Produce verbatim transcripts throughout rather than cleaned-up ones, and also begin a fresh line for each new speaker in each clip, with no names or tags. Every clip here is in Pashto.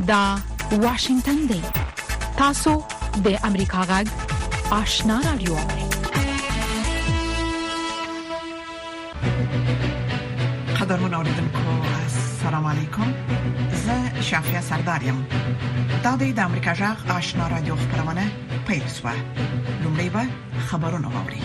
دا واشنگتن دی. تاسو د امریکا غږ آشنا رادیو.
قدرمن اوریدونکو السلام علیکم. زه شافیا سردارم. دا د امریکا غږ آشنا رادیو خبرونه پیل شوه. لومړی به خبرونه واوري.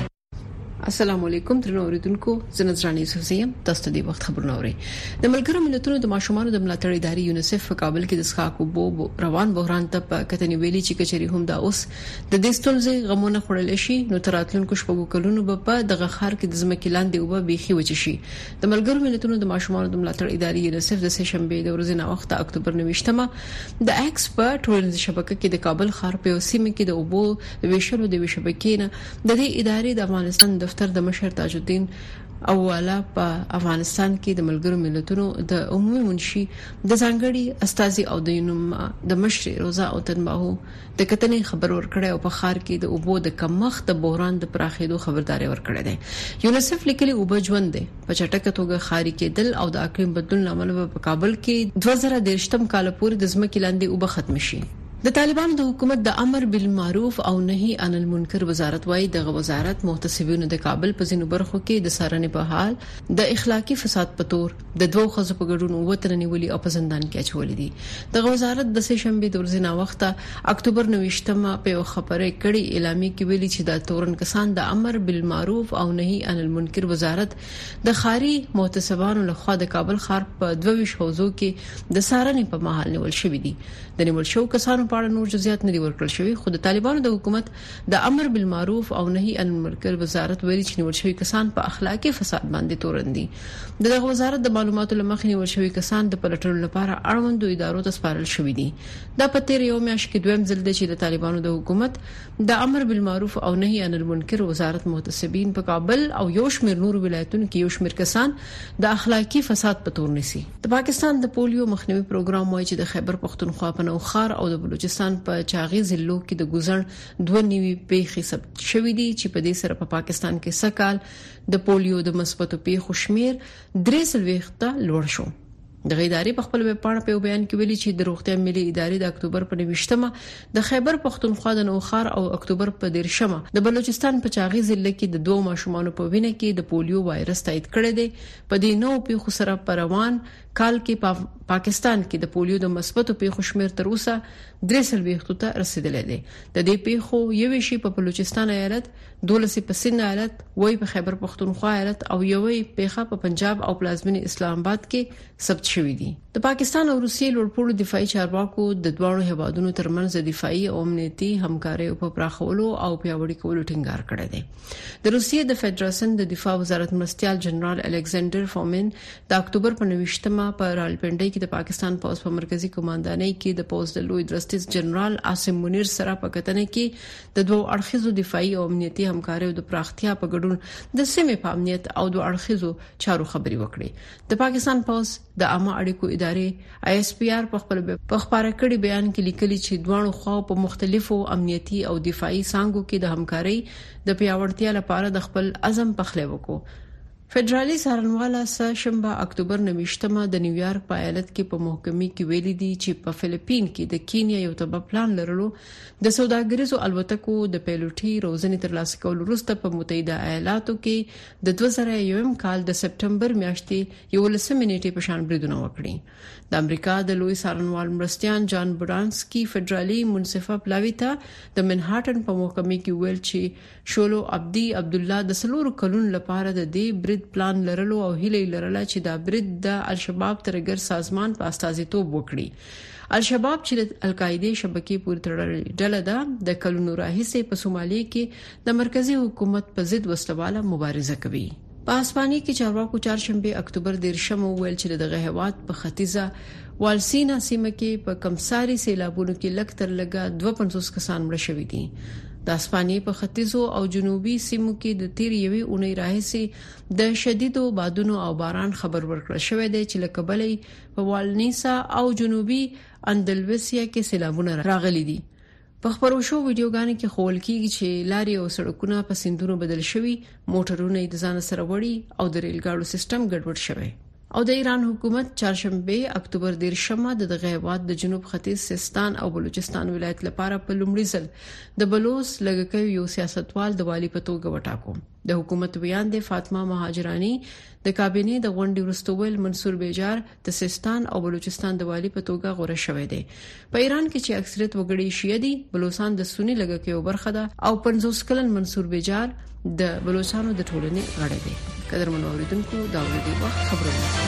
السلام علیکم ترنو اوریدونکو، زه نظرانه سوزیم. تاسو د وخت خبرونه اورئ. د ملګرو ملتونو د ماشومانو د ملاتړ ادارې یونیسف په کابل کې د اسحاق بو روان بحران ته په کتنې ویلي چې کچري هم دا اوس د دې ستونزې غمونه خړل شي نو تراتلونکو شپږو کلونو په دغه خار کې د ځمکې لاندې او به بيخي وچ شي. د ملګرو ملتونو د ماشومانو د ملاتړ ادارې یونیسف د سه شنبه د ورځې نه وخت اکتوبر نويشتمه د ایکسپرت ټولنیز شبکې کې د کابل خار په سیمه کې د اوبو د ویشلو د شبکې نه د دې ادارې د افغانستان دفتر د مشر تاجالدین اوله په افغانستان کې د ملګرو ملتونو د عمومي منشي د ځانګړي استاذي او د یونم د مشر روزا او تنباهو د کتنې خبر ورکړی او په خار کې د اوبو د کمښت د بحران د پراخېدو خبرداري ورکړې ده. یونیسف لیکلي اوبه ژوند دي په چټکه توګه خاري کېدل او د اقلیم بدلون لامل په کابل کې دوه زره دېرشتم کال پورې د ځمکې لاندې اوبه ختم شي. د طالبانو د حکومت د امر بالمعروف او نهي عن المنکر وزارت وايي د وزارت محتسبینو د کابل په ځینو برخو کې د سارنې په حال د اخلاقی فساد په تور د دوه خزو په ګډون وته نیولې او په زندان کې اچولې دي. د وزارت د سه شنبه د ورځې نه وخته اکتوبر نويشتمه په خبره کړي اعلامیه کې ویلي چې د تورن کسان د امر بالمعروف او نهي عن المنکر وزارت د خاري محتسبانو لخوا د کابل خار په دوه حوزو کې د سارنې په محل نیول شوې دي. د نیول شو کسانو په اړه نور جزئیات نه دي ورکړل شوی، خو د طالبانو د حکومت د امر بالمعروف او نهي عن المنکر وزارت ویلي چې نیول شوی کسان په اخلاقی فساد باندې تورن دي. دغه وزارت د معلوماتو لمخې نیول شوی کسان د پلټنو لپاره اړوندو ادارو ته سپارل شوی دي. دا په تیر یو میاشت کې دویم ځل دی چې د طالبانو د حکومت د امر بالمعروف او نهي عن المنکر وزارت محتسبین په کابل او یو شمېر نور ولایتونو کې یو شمېر کسان د اخلاقی فساد په تور نسی. د پاکستان د پولیو مخنیوي پروګرام وايي چې د خیبر پختونخوا په نوخار او د بلوچستان په چاغي ضلعو کې د ګوزن دوه نیوي پیښې ثبت شوې دي چې په دې سره په پاکستان کې سکهال د پولیو د مثبتو پیښو شمیر درې سلويخته لوړ شو. د غیداري په خپل ویب پاڼه په بیان کې ویلي چې د روغتیا ملي ادارې د اکتوبر په نويشتمه د خیبر پختونخوا د نوخار او اکتوبر په دیرشمه د بلوچستان په چاغي ضلع کې د دوه ماشومانو په وینه کې د پولیو وایرس تایید کړی دی. په دې نو پیښو سره په روان کال کې په پاکستان کې د پولیو د مثبتو پیښو شمیر تر اوسه درې سلويخته ته رسیدلی دی. د دې پیښو یوې شي په بلوچستان ایالت، دولسه په سند ایالت، وای په خیبر پختونخوا ایالت او یوې پیښه په پنجاب او پلازمینه اسلام آباد کې ثبت شوې دي. د پاکستان او روسیې لوړپوړو دفاعي چارواکو د دوه هیوادونو ترمنځ د دفاعي او امنیتي همکارۍ په پراخولو او پیاوړي کولو ټینګار کړی دی. د روسیې د فدراسیون د دفاع وزارت مرستيال جنرال الکساندر فومن د اکتوبر په نويشتمه په رالپنډي کې د پاکستان پوز په مرکزی کمانډانۍ کې د پوز د لوی درستیز جنرال عاصم منیر سره په کتنه کې د دوه اړخیزو دفاعي او امنیتي همکارۍ د پراختیا په ګډون د سیمې په امنیت او دوه اړخیزو چارو خبري وکړي. د پاکستان پوز د عامه اړیکو ادارې آی اس پی آر په خپل په خبره کړي بیان کې لیکلي چې دوه خواو په مختلفو امنیتي او دفاعي څانګو کې د همکارۍ د پیاوړتیا لپاره د خپل عزم پخلی وکړو. فدرالي څارنواله سه شنبه اکتوبر نويشتمه د نیویارک په ایالت کې په محکمې کې ویلي دي چې په فلیپین کې د کینیا یو تبع پلان لرلو د سوداګریزو الوتکو د پیلوټي روزنې ترلاسه کول وروسته په متحده ایالاتو کې د دوه زره یو کال د سپټمبر میاشتې یو لسمه نیټه په شان بریدونه وکړي. د امریکا د لوی څارنوال مرستيان جان برانسکي فدرالي منصفه پلاویتا د منهاټن په محکمې کې ویل چې شولو عبدي عبد الله د سلور کلون لپاره د دې برید پلان لرلو او هیله لرله چې دا برید د الشباب ترګر سازمان په استازیتوب وکړي. الشباب چې القاعده شبکې پورې تړلې ډله ده د کلونو راهیسې په سومالیا کې د مرکزی حکومت په ضد وسلواله مبارزه کوي. په اسپانیا کې چارواکو چهارشنبه اکتوبر دیرشم ویل چې دغه هیواد په ختیځه والسینا سیمه کې په کمساري سیلابونو کې لږ تر لږه دوه پنځوس کسان مړه شوي دي. د اسپانیې په ختیځو او جنوبي سیمو کې د تیر یوې اونۍ راهیسې د شدیدو بادونو او باران خبر ورکړل شوی دی چې لکبلې په والنیسا او جنوبي اندلوسیا کې سیلابونه راغلي دي. په خبرو شو ویډیوګانو کې خول کیږي چې لارې او سړکونه په سیندونو بدل شوي، موټرونه د ځان سره وړي او د ریل ګاډو سیستم ګډوډ شوی. او د ایران حکومت چهارشنبه اکتوبر دیرشمه د غیبات د جنوب ختیځ سیستان او بلوچستان ولایت لپاره په لومړي ځل د بلوچ لګکوي یو سیاستوال د والی په توګه وټاکو. د حکومت بیان د فاطمه مهاجرانی د کابینې د غونډې وروسته منصور بیجار د سیستان او بلوچستان د والی په توګه غوړه شوې ده. په ایران کې چې اکثریت وګړي شیعه دي، بلوچستان د سنی لګکوي برخه ده او پنځوس کلن منصور بیجار د بلوچستانو د ټولنې غړی دی. قدرمن اوریدونکو دا ورته وخت خبرونه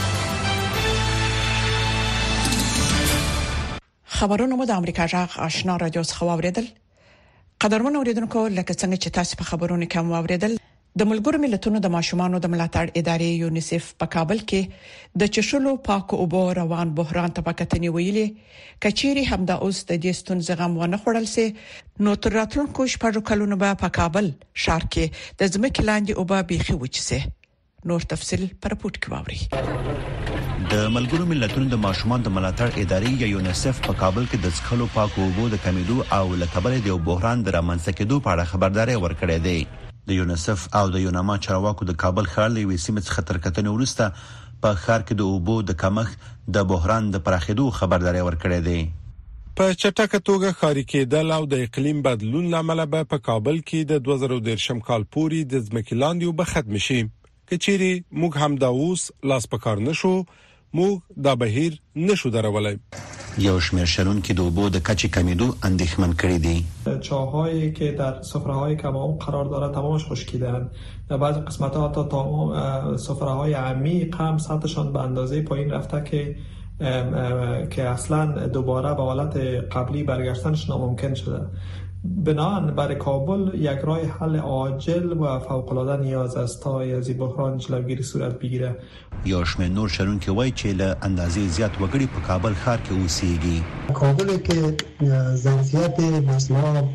خبرونه مو د امریکا جغ آشنا رادیو څخه واوریدل. قدرمن اوریدونکو لکه څنګه چې تاسو په خبرونه کې واوریدل، د ملګرو ملتونو د ماشومانو د ملاتړ ادارې یونیسف په کابل کې د چشلو پاکو اوبو روان بحران ته پکتنې ویلي کچيري همدا اوس د دې ستونزې غم ونه خړل سي نو تر راتلونکو شپږ کلونو به په کابل شهر کې د ځمکې لاندې اوبه بيخي وچسي. نور تفصيل پر پورت کوي.
د ملګرو ملتونو د ماشومان د ملاتړ ادارې یا یونیسف په کابل کې د څښلو پاکو اوبو د کمیدو او لکبل د بحران د رامنځته کېدو په اړه خبرداري ورکړې ده. د یونیسف او د یوناما چارواکو د کابل ښار له وسیمه څخه تر کتنې ورسته په ښار کې د اوبو د کمښت د بحران د پراخېدو خبرداري ورکړې ده.
په چټکه توګه ښاري کېدل او د اقلیم بدلون لامل به په کابل کې د دوه زره دېرشم کال پورې د ځمکې لاندې اوبه ختم شي. کچيري موږ هم دا اوس لاس پکار نشو، موږ دا بهیر نشو درولای.
یو شمېر شنونکو د اوبو د کچې کمیدو اندېښمن کړي دي.
چاهایی که در سفره‌های کم‌آب قرار داره تمامش خشکیدن. در بعضی قسمت‌ها تا تمام سفره‌های عمیق هم سطحشان به اندازه پایین رفته که که اصلا دوباره به حالت قبلی برگشتنش ناممکن شده. بنابراین برای کابل یک راه حل عاجل و فوق‌العاده نیاز است تا از این بحران جلوگیری صورت بگیره.
یا شمه نور شرونکي وایي چې له اندازې زیات وګړي په کابل ښار کې اوسېږي.
کابل کې ظرفیت مثلا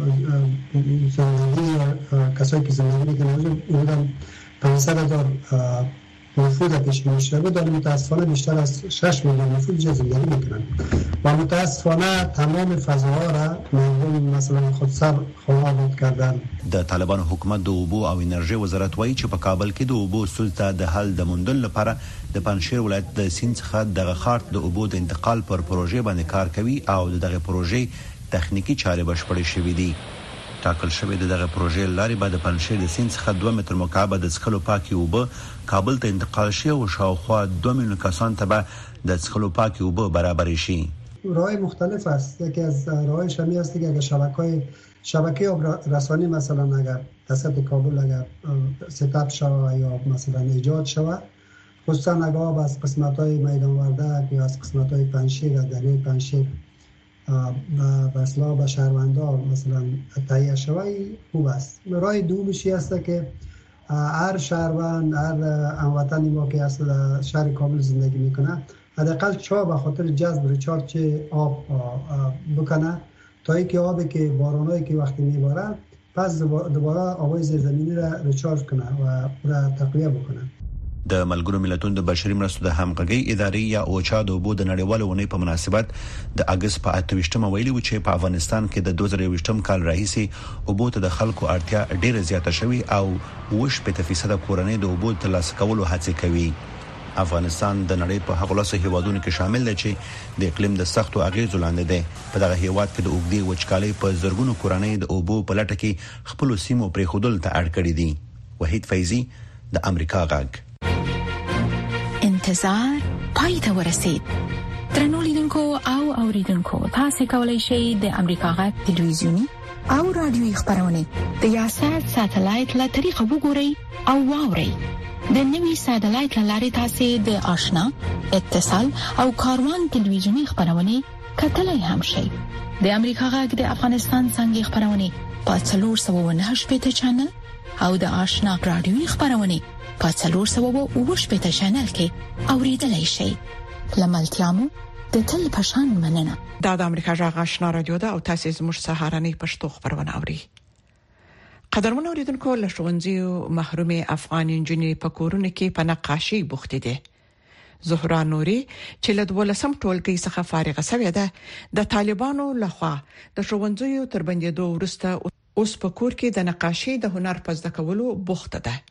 زندگی کسایی که زندگی میکنن اونم پانصد هزار نفوذ پیش میشه، در متاسفانه بیشتر از شش میلیون نفوذ جا زندگی میکنن و متاسفانه تمام فضاها را مردم مثلا خودسر خراب کردن.
د طالبانو حکومت د اوبو او انرژي وزارت وایي چې په کابل کې د اوبو سلطه د حل د موندل لپاره د پنځشیر ولایت د سیند څخه د خارت د اوبو د انتقال پر پروژې باندې کار کوي او دغه پروژې تخنیکی چارې بشپړې شوې دي. ټاکل شوی د دغه پروژې لارې بعد د پنځشیر د سیند څخه دوه متر مکعب د څښلو پاکي اوبه کابل ته انتقال شي او شاوخوا دوه میلیون کسان ته به د څښلو پاکي اوبه برابر شي.
راه‌های مختلف است. یکی از راه‌هایش همی است که اگر شبکه‌های شبکه آب رسانی مثلا اگر توسط کابل اگر ستاپ شود یا مثلا ایجاد شود، خصوصا اگر آب از قسمت‌های میدان وردک یا از قسمت‌های پنجشیر یا دریای پنجشیر و بسلا به شهروندان مثلا تهیه شود خوب است. راه دومش است که هر شهروند هر هموطنی ما که است در شهر کابل زندگی میکنه حداقل چا به خاطر جذب ریچارج آب بکنه تا اینکه آبی که بارانایی که وقتی میباره پس دوباره آبای زیرزمینی را ریچارج کنه و را تقویه بکنه.
د ملګرو ملتونو د بشري مرستو د همغږي ادارې یا اوچا د اوبو د نړیوالو ونې په مناسبت د اگست په اته ویشتمه ویلي و چې په افغانستان کې د دوه زره یوویشتم کال راهیسې اوبو ته د خلکو اړتیا ډېره زیاته شوې او وش په فیصد کورنۍ د اوبو ترلاسه کولو هڅه کوي. افغانستان د نړۍ په هغو لاسو هیوادونو کې شامل دی چې د اقلیم د سختو اغیزو لاندې دی. په دغه هیواد کې د اوګدي وچکالۍ په زرګونو کورنۍ د اوبو په لټه کې خپل سیمو پرې خودل ته اړ کړې دي. وحید فیضی د امریکا غږ.
انتظار پای ته ورسید. درنو لیدونکو او اوریدونکو، تاسو کولی شئ د امریکا غږ ټلویزیونی او رادیوي خبرونه د یاشر ساتلایت له طریقو وګورئ او واورئ. د نوي ساتلایت لارې تاسو د آشنا، اتصال او کاروان ټلویزیونی خبرونه کتلای هم شئ. د امریکا غږ د افغانستان څنګه خبرونه په څلور سوه و نهه شپږ چینل او د آشنا رادیوي خبرونه په څلور سوه و اووه شپږ چینل کې اوریدلای شئ. لملتيامو د تل پشان مننه.
دا د امریکا غږ آشنا رادیو ده او تاسو زموږ سهارنۍ پښتو خبرونه اوري. قدرمن اوریدونکو، له ښوونځیو محرومه افغان انجنیر په کورونه کې په نقاشي بوخت دي. زهرا نوري چې له دولسم ټولګي څخه فارغه شوې ده، د طالبانو لخوا د ښوونځیو تربندېدو وروسته اوس په کور کې د نقاشي د هنر په زده کولو بوخت ده.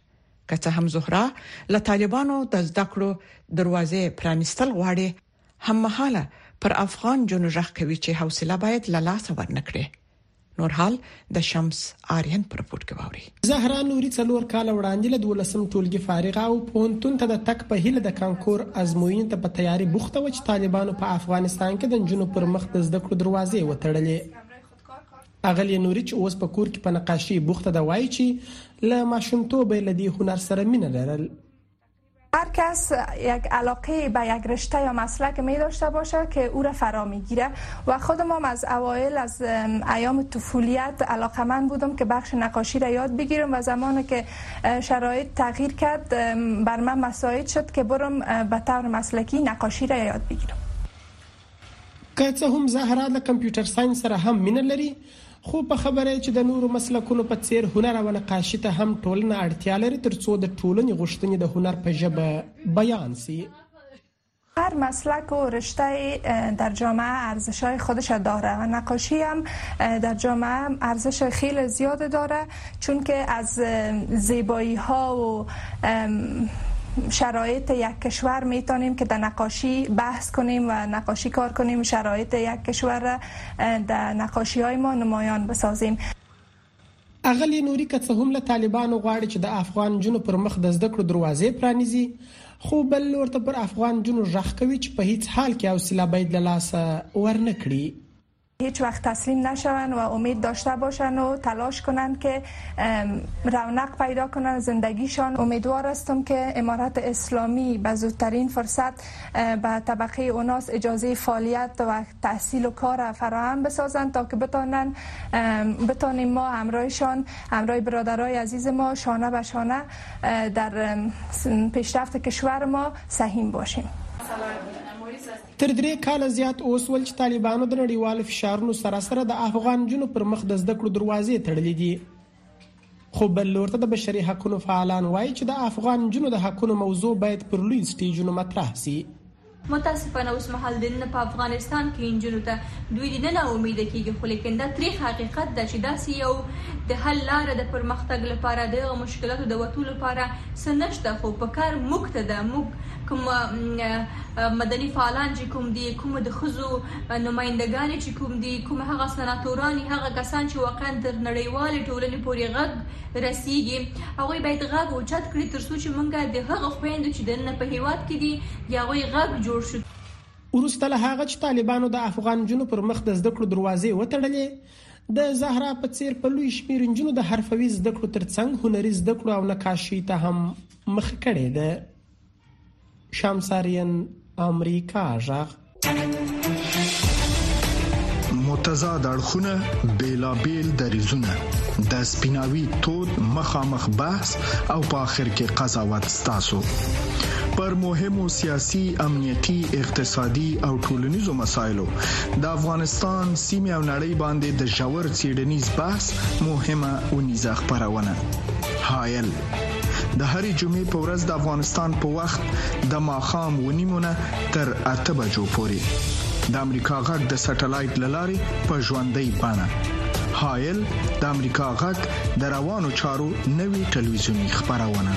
که څه هم زهرا له طالبانو د زده کړو دروازې پرانستل غواړي، هم مهاله پر افغان جنو ژغ کوي چې حوصله باید له لاسه ورنکړي. نور حال د شمس آریان پر رپورت کې ووري.
زهرا نوري څلور کال وړاندې له دولسم ټولګي فارغه او پونتون ته د تک په هیله د کانکور ازموینې ته په تیاری بوخته و چې طالبانو په افغانستان کې د جنو پر مخ د زده کړو دروازې وتړلې. اغلی نوري چې اوس په کور کې په نقاشي بوخته ده وایي چې له ماشومتوب له دې هنر سره مینه لرل.
هر کس یک علاقه به یک رشته یا مسلک می داشته باشه که او را فرا میگیره و خودم هم از اوایل از ایام طفولیت علاقه‌مند بودم که بخش نقاشی را یاد بگیرم و زمانی که شرایط تغییر کرد بر من مساعد شد که برم به طور مسلکی نقاشی را یاد بگیرم.
که څه هم زهرا د کمپیوټر ساينس سره هم مینه لري، خو په خبره چې د نورو مسلکونو په څیر هنر او نقاشي ته هم ټولنه اړتیا لري ترڅو د ټولنې غوښتنې د هنر په ژبه بیان شي.
هر مسلک و رشته در جامعه ارزش‌های خودش داره و نقاشی هم در جامعه ارزش خیلی زیاد داره، چون که از زیبایی‌ها و شرایط یک کشور میتونیم که در نقاشی بحث کنیم و نقاشی کار کنیم، شرایط یک کشور را در نقاشی های ما نمایان بسازیم.
اغلی نوري که څه هم له طالبانو غواړي چې د افغان جنو پر مخ د زده کړو دروازې پرانیزي، خو بل ورته پر افغان جنو ژغ کوي چې په هیڅ حال کې حوصله باید له لاسه ورنکړي.
هیچ وقت تسلیم نشون و امید داشته باشن و تلاش کنن که رونق پیدا کنن زندگیشان. امیدوار هستم که امارت اسلامی به زودترین فرصت به طبقه اوناس اجازه فعالیت و تحصیل و کار فراهم بسازن تا که بتونن بتونیم ما همراهشان، همراه برادرای عزیز ما شانه به شانه در پیشرفت کشور ما سهیم باشیم.
تر درې کال زیات اوس ول چې طالبانو د نړیوال فشارونو سره سره د افغان جنو پر مخ د زده کړو دروازې تړلې دي. خو بل ورته د بشري حقوقو فعالان وایي چې د افغان جنو د حقوقو موضوع باید پر لوی سټیجونو مطرح شي.
متاسفانه اوس مهال د نن په افغانستان کې انجونو ته دوی د نه امید کېږي، خو لیکن دا تاریخ حقیقت ده چې داسې یو د حل لار د پرمختګ لپاره د مشکلاتو د وټولو لپاره سنشته، خو په کار موږ ته ده. موږ کوم مدني فعالان چې کوم دي، کوم د خزو نمائندگان چې کوم دي، کوم هغه سناتوران، هغه کسان چې واقعا د نړیوال ټولنې پورې غږ رسیږي، هغه باید غږ اوچت کړي ترڅو چې موږ د هغه خويندو چې د نن په هیواد کې دي یا هغه غږ جوړ شي.
ورسته له هغه چې طالبانو د افغان جنو پر مخ د زده کړو دروازې وتړلې، د زهرا په څیر په لوی شمیر جنو د حرفوي زده کړو ترڅنګ هنري زده کړو او نقاشي ته هم مخ کړي ده. شمساریان امریکا ژغ.
متضاد اړخونه، بیلابیل دریزونه، د سپیناوي تود مخامخ بحث او په اخر کې قضاوت ستاسو پر مهمو سیاسي، امنیتي، اقتصادي او ټولنیزو مسایلو د افغانستان سیمه او نړۍ باندې د ژور څېړنیز بحث مهمه ونیزه خبرونه. حایل د هرې جمعې په ورځ د افغانستان په وخت د ماښام ونیمونه تر اته بجو پورې د امریکا غږ د سټلایټ لارې په ژوندۍ بڼه. حایل د امریکا غږ د روانو چارو نوي ټلویزیونی خبرونه.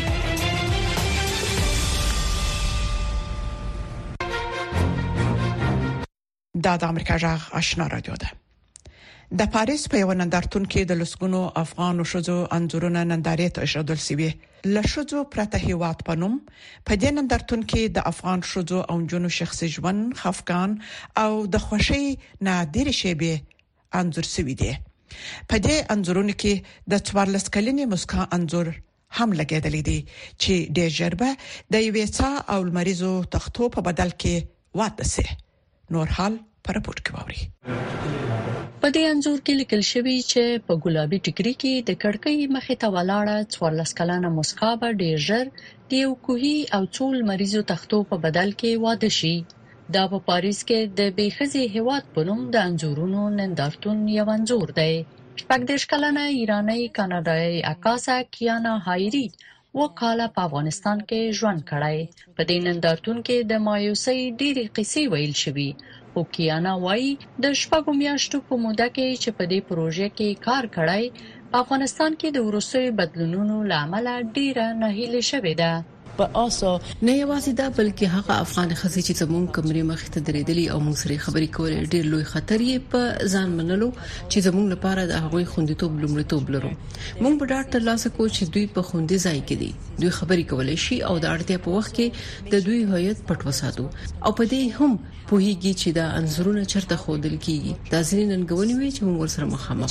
دا د امریکا غږ آشنا رادیو ده. د پاریس په یو نندارتون کې د لسګونو افغان شوزو انځورونه نندارې ته ایښودل شوي. لشوزو پرته هیواد پنوم په دې نندارتون کې د افغان شوزو او جنو شخصي ژوند، خفقان او د خوشي نادر شیبه انځور شوی دی. په دې انځورونو کې د څوارلس کلنې مسکا انځور هم لګیدلې دي چې د جربه د یوې څا او مریضو تختو په بدل کې واده سي. نور حال پر رپورت کې ووري.
په دې انځور کې لیکل شوی چې په ګلابي ټیکري کې د کړکۍ مخې ته ولاړه څوارلس کلنه مسکا به ډېر ژر د یو کوهي او څو مریضو تختو په بدل کې واده شي. دا په پاریس کې د بیخزي هیواد په نوم د انځورونو نندارتون یو انځور دی. شپږ دېرش کلنه ایرانی کاناډایي عکاسه کیانا هایری وکاله په افغانستان کې ژوند کړی. په دې نندارتون کې د مایوسۍ ډېرې قصې ویل شوي. او کیانا وایي د شپږو میاشتو په موده کې چې په دې پروژې کې کار کړی په افغانستان کې د وروستیو بدلونونو لامل ډیره ناهیلي شوې ده.
په اسو نه یوازې دا بلکې هغه افغان خزي چې زموږ کمرې مخې ته درېدلې او موږ سره خبرې کولې ډېر لوی خطر یې په ځان منلو چې زموږ لپاره د هغوی خوندیتوب لومړیتوب لرو. موږ به ډاکټر لاسه کو چې دوی په خوندي ځای کې دي، دوی خبرې کولای شي او د اړتیا په وخت کې د دوی هویت پټ وساتو او په دې هم پوهیږي چې دا انزورونه چرته خودل کیږي. دا ځینې ننګونې وي چې موږ ورسره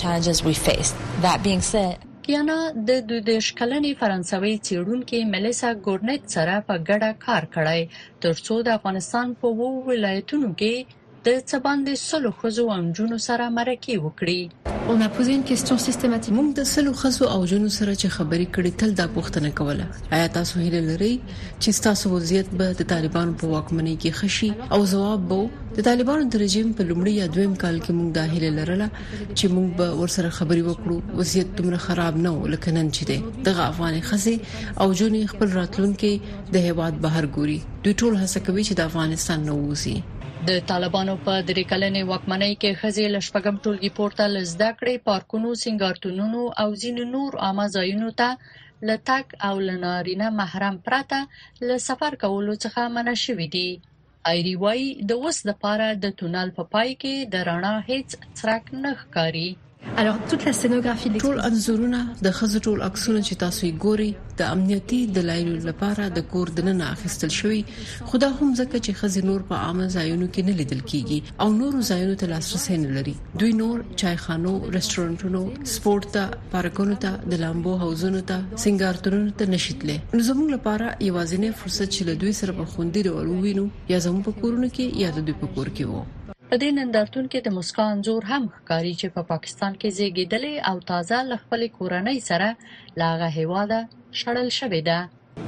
مخامخ یو.
کیانا د دوه دیش کلنې فرانسوي څېړونکو ملیسا ګورنټ سره په ګډه کار کړی ترڅو د افغانستان په وو ولایتونو کې د څباندې سلو خزو او جنونو سره مرکه وکړي.
On a posé une question systématique. موږ د سلو خزو او جنونو سره چې خبرې کړې تل دا پوښتنه کوله، آیا تاسو هیله لرئ چې تاسو وضعیت به د طالبانو په واکمنۍ کې خشي؟ او جواب وو د طالبانو د رژیم په لومړي یا دویم کال کې موږ د هیله لرله چې موږ به ورسره خبرې وکړو. وضعیت دومره خراب نه و لکه نن چې دی. دغه افغان خزي او جنې خپل راتلونکي د هیواد بهر ګوري. دوی ټول هڅه کوي چې د افغانستان نه ووځي.
د طالبانو په درې کلنې واکمنۍ کې خزي لشپګم ټولګي پورته لزده کړې پارکونو سنگارتونونو او ځینو نور عامه ځایونو ته لټک او لنارینه محرم پراته ل سفر کولو څخه منع شوې دي. ایری وای د وس د پاره د تونل په پای کې د رڼا هیڅ څرک نه ښکاري.
Alors toute la scénographie de ټول انځورونه د خزو ټول عکسونه چې تاسو یې ګوري د امنیتي دلایلو لپاره د کور دننه اخیستل شوی، خدا هم ځکه چې خزي نور په عامه ځایونو کې نه لیدل کیږي او نور ځایونو ته لاسرسي نه لري. دوی نور چایخانو، رستورانتونو، سپورت ته، پارکونو ته، د لامبو حوزونو ته، سنگارتونو ته نشیتله. نو زموږ لپاره یوازینی فرصت چې له دوی سره په خوندې ډول ووینو یا زموږ په کورونو کې یا د دوی په کور کې وو.
په دې نندارتون کې د مسکا انځور هم ښکاري چې په پا پاکستان کې زیږیدلې او تازه لخپل کورنۍ سره لاغه هواده شړل شوې ده.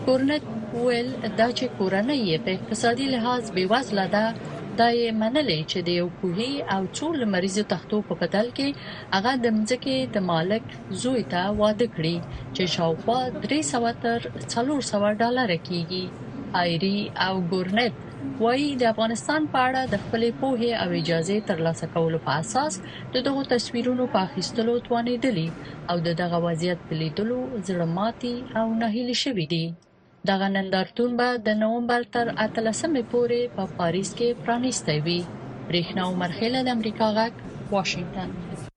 ګورنټ ویل دا چې کورنۍ یې په اقتصادي لحاظ بیوزله ده، دا یې منلې چې د یو کوهي او څو لمریزو تختو په بدل کې هغه د مځکې د مالک زوی ته واده کړي چې شاوخوا درې سوه تر څلور سوه ډالر کېږي. ایری او ګورنټ وایي د افغانستان په اړه د خپلې پوهې او اجازه ترلاسه کولو په اساس د دغو تصویرونو په اخیستلو توانېدلي او د دغه وضعیت په لیدلو زړه ماتي او ناهیلي شوي دي. دغه نندارتون به د نومبر تر اتلسمې پورې په پاریس کې پرانیستی وي. برېښنا عمر خیله د امریکا غږ واشنگټن.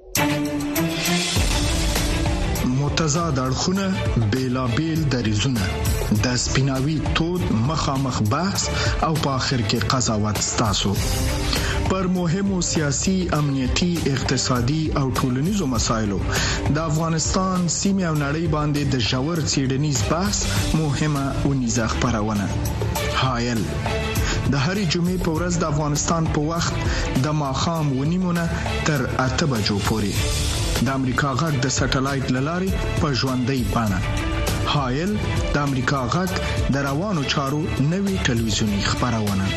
متضاد اړخونه بیلابیل دریزونه د سپیناوي تود مخامخ بحث او په اخر کې قضاوت ستاسو پر مهمو سیاسي، امنیتي، اقتصادي او ټولنیزو مسایلو د افغانستان سیمه او نړۍ باندې د ژور څېړنیز بحث مهمه ونیزه خبرونه. هایل د هرې جمعې په ورځ د افغانستان په وخت د ماښام ونیمونه تر اته بجو پورې د امریکا غږ د سټلایټ للارې په ژوندۍ بڼه. هایل د امریکا غږ د روانو چارو نوي ټلویزیونی خبرونه.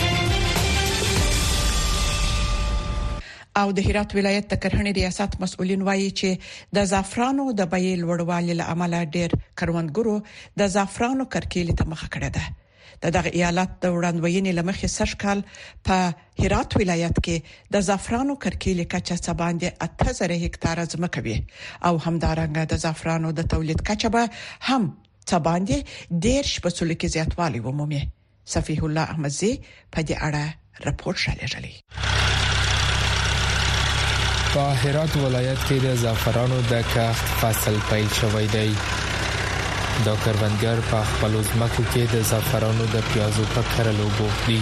او د هرات ولایت د کرهڼې ریاست مسؤلین وایي چې د زعفرانو د بیې لوړوالي له امله ډېر کروندګرو د زعفرانو کرکیلې ته مخه کړې ده. د دغه ایالت د وړاندوینې لمخې سرشکال په هرات ولایت کې د زعفرانو کرکیلې کچه څه باندې اته زره هکتاره ځمکه وي او همدارنګه د زعفرانو د تولید کچه به هم څه باندې ډېر شپږ کې زیاتوالی ومومي. صفیح الله احمدزی په دې اړه راپور شالېږي.
په هرات ولایت کې د زعفرانو د کښت فصل پیل شوی دی. دا کروندګر په خپل ځمکو کې د زعفرانو د پیازو په کرلو بوخت دي.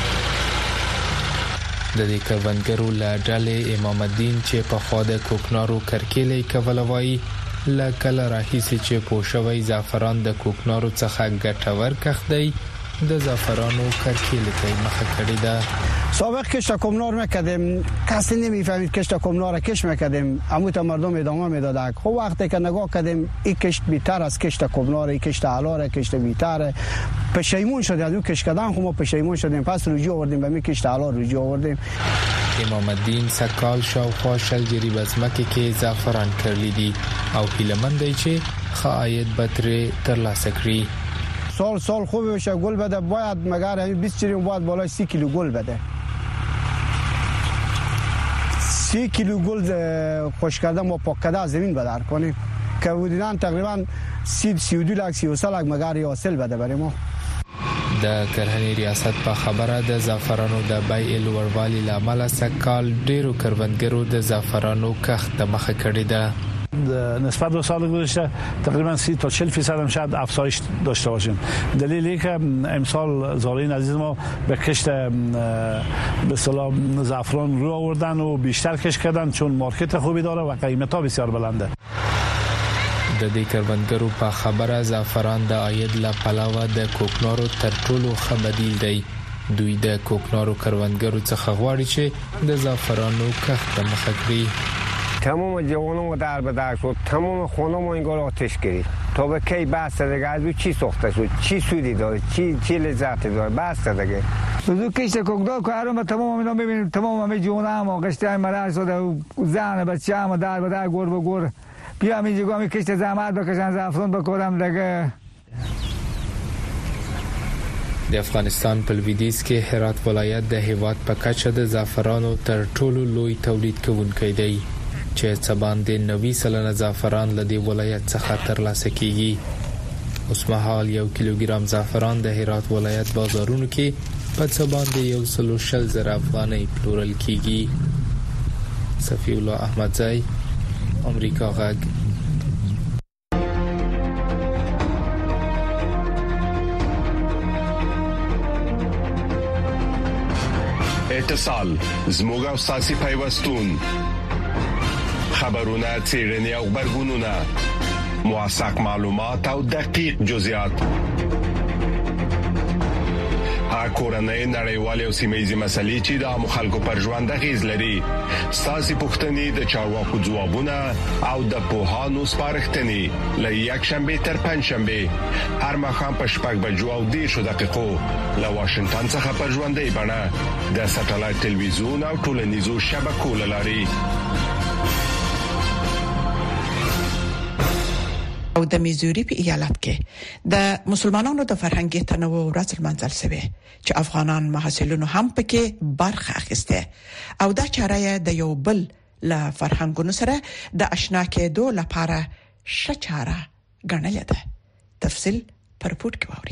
د دې کروندګرو له ډلې امام الدین چې په خوا د کوکنارو کرکیلې کوله وایي له کله راهیسې چې پوښوي زعفران د کوکنارو څخه ګټور کښت دی، د زعفرانو کرکیلې ته مخه کړې ده.
سابق کشت کمنار میکردیم، کسی نمیفهمید کشت کمنار را کش میکردیم، عموت مردم ادامه میدادن. خب وقتی که نگاه کردیم این کشت بیتر از کشت کمنار، این کشت علاره، کشت بیتره، پشیمون شدیم از اون کشت کردن. خب ما پشیمون شدیم، پس رجوع آوردیم به می کشت علار رجوع آوردیم.
امام الدین سکال شاوخوا شل جریب از مکه کې زعفران کرلی دي او هیله‌مند دی چې ښه عاید به ترې ترلاسه کړي.
سال سال خوب بشه گل بده، باید مگر همین بیست چریم باید بالای سی کیلو گل بده. سی کیلو گل خشک کردن و پاک کردن زمین بدار کنیم که حدوداً تقریبا سی سی و دو لک سی و سه لک مگاری حاصل بده برای ما.
د کرهنې ریاست په خبره د زعفرانو د بیې لوړوالي لامل سکهال ډیرو کروندګرو د زعفرانو کښت مخه کړې ده.
نسبت به سال گذشته تقریبا سی تا چهل فیصد هم شاید افزایش داشته باشیم. دلیلی که امسال زارعین عزیز ما به کشت به اصطلاح زعفران رو آوردن و بیشتر کشت کردن چون مارکت خوبی داره و قیمت‌ها بسیار بلنده.
د دې کروندګرو په خبره زعفران د عاید له پلوه د کوکنارو تر ټولو ښه بدیل دی. دوی د کوکنارو کروندګرو څخه غواړي چې د زعفرانو کښت مخه کړي.
تمام جوانم در به در شد، تمام خانم و انگار آتش گرفت. تا به کی بسته دیگه از او چی ساخته شد، چی سودی داره، چی چی لذتی داره، بسته دیگه.
بزرگ کشت کوکدار که هرم تمام اینا ببینید، تمام همه جوانم و قشته مرد شده، زن بچه هم در به در گور به گور. بیا همین جگه همی کشت زحمت بکشن زعفران بکورم دیگه.
د افغانستان په لویدیځ کې هرات ولایت د هیواد په کچه د زعفرانو تر ټولو لوی تولید کوونکی دی چې څه باندې نوي سلنه زعفران له دې ولایت څخه ترلاسه کیږي. اوس مهال یو کیلوګرام زعفران د هرات ولایت بازارونو کې په څه باندې یو سلو شل زره افغانۍ پلورل کیږي. صفی الله احمدزی، امریکا غږ.
اتصال زموږ او ساسي پیوستون، خبرونه، څېړنې او خبرګونونه، موثق معلومات او دقیق جزئیات، کورنۍ نړیوالې او سیمه‌یزې مسلې چې د عامو خلکو پر ژوند اغېز لري. ساسي پوښتنې د چارواکو ځوابونه او د پوهانو سپارښتنې له یکشنبه تر پنځشنبه هر ماښام په شپږ بجو او دېرشو دقیقو له واشنگټن څخه په ژوندۍ بڼه د ساتلایت تلویزیون او ټولنیزو شبکو له لارې.
او د میزوري په ایالت کې د مسلمانانو د فرهنګي تنوع ورځ لمانځل شوې چې افغانان محصلینو هم پکې برخه اخیسته او دا چاره د یو بل له فرهنګونو سره د آشنا کېدو لپاره ښه چاره ګڼل ده. تفصیل پر پورت کوي.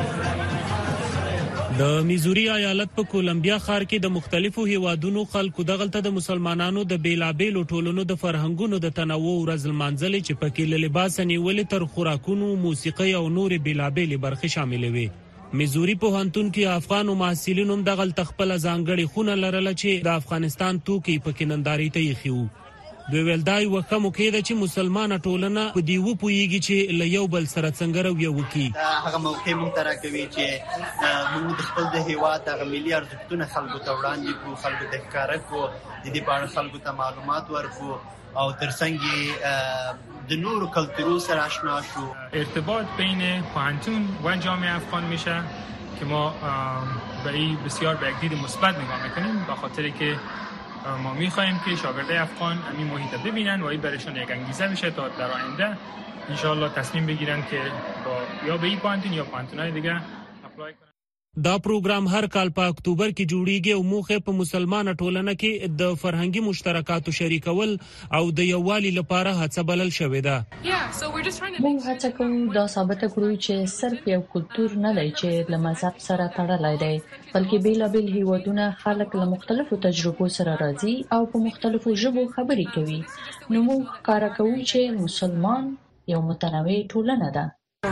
د میزوري ایالت په کولمبیا ښار کې د مختلفو هیوادونو خلکو دغلته د مسلمانانو د بیلابېلو ټولنو د فرهنګونو د تنوع ورځ لمانځل چې پکې له لباس نیولې تر خوراکونو، موسیقي او نور بیلابېلې برخې شاملې وي. میزوري پوهنتون کې افغان محصلینو دغلته خپل ځانګړي خونه لرله چې د افغانستان توکي پکې نندارې ته یې خيو. دوی ولدای وکه مکیده چې مسلمانه ټولنه په دی و پویږي چې له یو بل سره څنګه رویه وکي.
هغه موقع مونږ تر کوي چې موږ د خپل د هیواد د ملي ارزښتونو خلکو ته وړاندې کوو، خلکو ته ښکاره کوو، د دې په اړه خلکو ته معلومات ورکوو او ترڅنګ د نورو کلتورو سره آشنا شو.
ارتباط بین پوهنتون و جامعه افغان میشه که ما به این بسیار به یک دید مثبت نگاه میکنیم، به خاطر که ما می‌خوایم که شاگردای افغان همین محیط ببینن و این برایشون یک انگیزه بشه تا در آینده ان شاء الله تصمیم بگیرن که با یا به این پوهنتون یا پوهنتون‌های دیگه اپلای کنن.
دا پروګرام هر کال په اکتوبر کې جوړیږي او موخه په مسلمانه ټولنه کې د فرهنګي مشترکاتو شریکول او د یووالي لپاره هڅه بلل شوې ده.
موږ هڅه کوو دا ثابت کړو چې صرف یو کلتور نه دی چې له مذهب سره تړلی دی، بلکې بیلابیل هیوادونه خلک له مختلفو تجربو سره راځي او په مختلفو ژبو خبرې کوي. نو موږ کار کوو چې مسلمان یو متنوع ټولنه ده.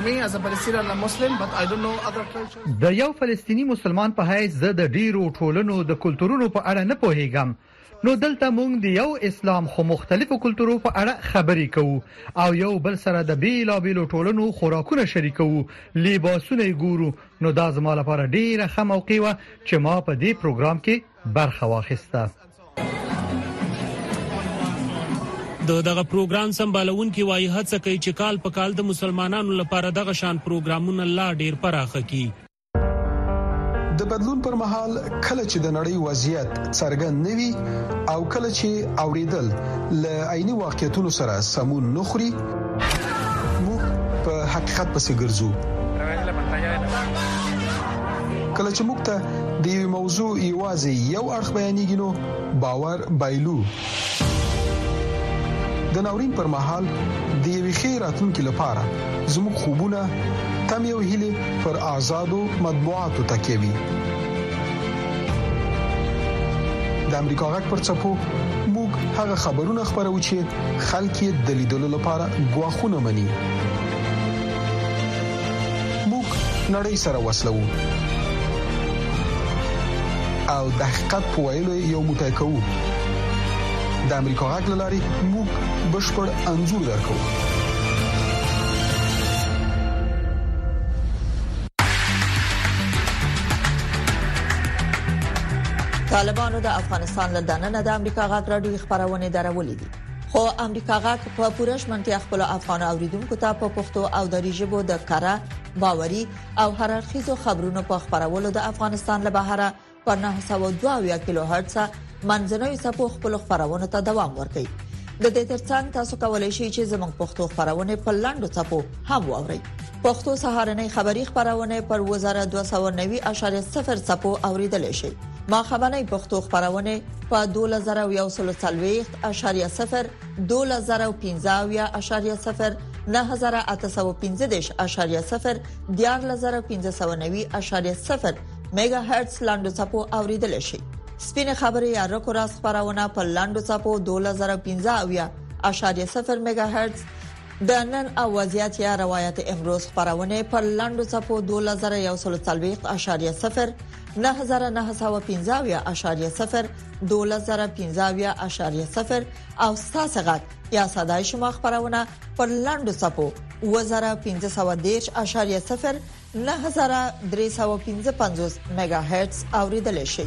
د یو فلسطینی مسلمان په حیث زه د ډیرو ټولنو د کلتورونو په اړه نه پوهیږم، نو دلته موږ د یو اسلام خو مختلفو کلتورو په اړه خبرې کوو او یو بل سره د بیلابیلو ټولنو خوراکونه شریکوو، لباسونه ګورو. نو دا زما لپاره ډیره ښه موقع و چې ما په دې پروګرام کې برخه واخیسته.
د دغه پروګرام سمبالونکي وايي هڅه کوي چې کال په کال د مسلمانانو لپاره دغه شان پروګرامونه لا ډیر پراخه کړي.
د بدلون پر مهال کله چې د نړۍ وضعیت څرګند نوي او کله چې اوریدل ل عیني واقعیتونو سره سمون نخري، موږ په حقیقت پسې ګرځو. کله چې موږ ته د یو موضوع یوازې یو اړخ بیانېږي نو باور بایلو. د ناورین پر مهال د یوې ښې راتلونکې لپاره زموږ خوبونه تم یو هیله پر آزادو مطبوعاتو تکیه وي. د امریکا غږ پر څپو موږ هغه خبرونه خبرو چې خلک یې د لیدلو لپاره غواخونه مني. موږ نړۍ سره وصلو او د حقیقت په ویلو یو موټی کوو. د امریکا غږ لاري موږ بشپړ انځور درکو.
طالبانو د افغانستان له دننه د امریکا غږ راډیو خبرونه درولې دي، خو امریکا غږ په پوره شمنتیا خپل افغان اوریدونکو ته په پښتو او دری ژبه د کاره باوري او هررخیزو خبرونو په خبرولو د افغانستان له بهره پر نه سوه دوه کیلو هرتز منځنوي څپو خپل خبرونه ته دوام ورکړي. د دې ترڅنګ تاسو کولای شئ چې زموږ پښتو خبرونه په لاندو څپو هم واورئ. پښتو سهارنۍ خبری خبرونه پر وزارت دوه سوه نوي اعشاریه صفر څپو اوریدل شي. ما خبرنۍ پښتو خبرونه په دوه زره یو سل څلوېښت اعشاریه صفر، دوه زره پنځه اعشاریه صفر، نه زره اته سوه پنځه دېرش اعشاریه صفر، دیارلس زره پنځه سوه نوي اعشاریه صفر میگا هرتز لاندو څپو اوریدل شي. سپینه خبري یا رکو راست خبرونه په لاندو څپو دوه زره پنځه اعشاریه صفر میگا هرتز، د نن او وضعیت یا روایت امروز خبرونه په لاندو څپو دوه زره یو سل څلوېښت اعشاریه صفر، نه زره نه سوه پنځه اعشاریه صفر، دوه زره پنځه اعشاریه صفر او ستاسو غږ یا صداي شما خبرونه پر لاندو څپو اوه زره پنځه سوه دېرش اعشاریه صفر، نه زره درې سوه پنځه پنځوس میگا هرتز اوریدل شي.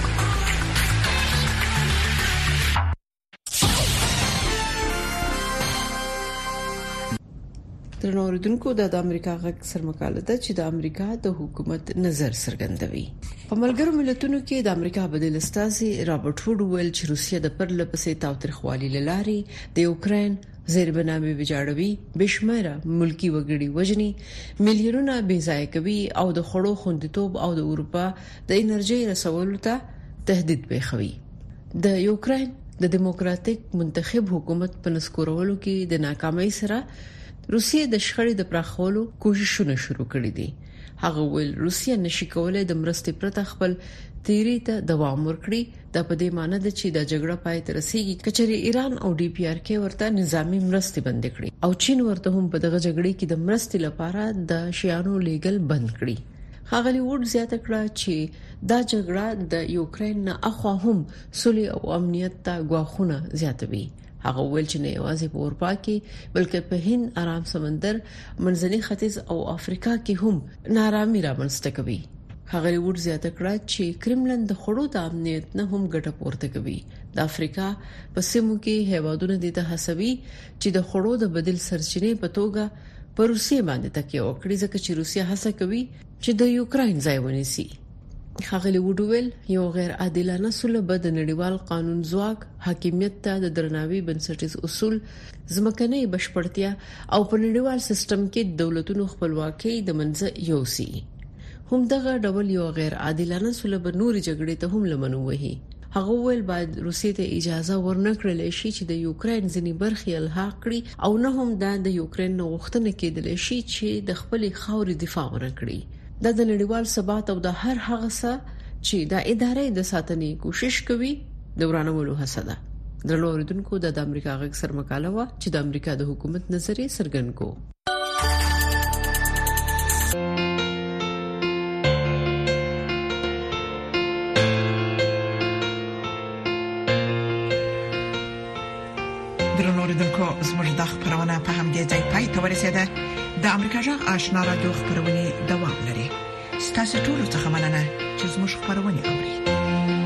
ترنوردونکو د امریکا غږ سرمقاله ده چې د امریکا د حکومت نظر څرګندوي. په ملګرو ملتونو کې د امریکا بدیل استازي رابرټ وډ ویل چې روسیه د پرله پسې تاوتریخوالي لاري د یوکرين زیربنامي ویجاړوي، بشماره ملکی وګړي وجني، میلیونونه بې ځای کوي او د خړو خوندیتوب او د اروپا د انرژي رسولو ته تهدید پیښوي. د یوکرين د دیموکراتیک منتخب حکومت په نسکورولو کې د ناکامۍ سره روسیه د شخړې د پراخولو کوششونه شروع کړې دي. هغه ویل روسیه نشي کولای د مرستې پرته خپل تیری ته دوام ورکړي. دا په دې معنی ده چې د جګړه پای ته رسیدي کچري ایران او ډي پی آر کې ورته نظامی مرستې بند کړي او چین ورته هم په دغه جګړې کې د مرستې لپاره د شیانو لیګل بند کړي. خاغلی وډ زیاته کړه چې دا جګړه د یوکرين نه اخوا هم صلح او امنیت ته غواخونه زیاتوي. هغه ویل چې نه یوازې په اروپا کې بلکې په هند، آرام سمندر، منځني ختیځ او افریقا کې هم نارامي رامنځته کوي. هغه وړ زیاته کړه چې کرملن د خړو د امنیت نه هم ګټه پورته کوي. د افریقا په سیمو کې هیوادونه د تحسبي چې د خړو د بدیل سرچینې په توګه پر روسیه باندې تکیه وکړي ځکه چې روسیه هڅه کوي چې د یوکرين ځای ونیسي. خاغلی وډویل یو غیر عادلانه سلوک د نړیوال قانون ځواک، حاکمیت ته د درناوي بنسټیز اصول، ځمکنۍ بشپړتیا او په نړیوال سیستم کې دولتونو خپلواکي د منځه یوسي. هم دغه ډول یو غیر عادلانه سلوک نوري جګړې ته هم لمنو وهي. هغه ویل باید روسیې ته اجازه ورنکړل شي چې د یوکرين ځینی برخې الحاق کړي او نه هم د یوکرين غوښتنه کېدل شي چې د خپل خاورې دفاع وکړي. دا د نړیوال ثبات او د هر هغه څه چې د ادارې د ساتنې کوشش کوي د ورانولو هڅه ده. درنو اوریدونکو د امریکا غږ سرمقاله وا چې د امریکا د حکومت نظریه څرګند کو.
درنو اوریدونکو زموږ د خبرونه په همدې ځای پای ته ورسېده. د امریکا جغ آشنا رادیو خبرونه دوام لري. ستاسو ټول څه مننه چې زموږ خبرونه اوري.